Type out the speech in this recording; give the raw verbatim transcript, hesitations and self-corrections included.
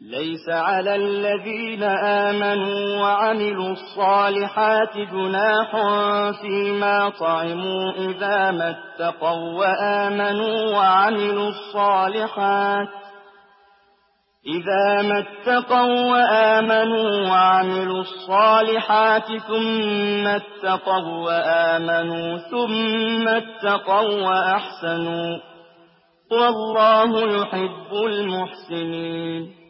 ليس على الذين آمنوا وعملوا الصالحات جناح فيما طعموا إذا ما اتقوا وآمنوا وعملوا الصالحات إذا ما اتقوا وآمنوا وعملوا الصالحات ثم اتقوا وآمنوا ثم اتقوا وأحسنوا والله يحب المحسنين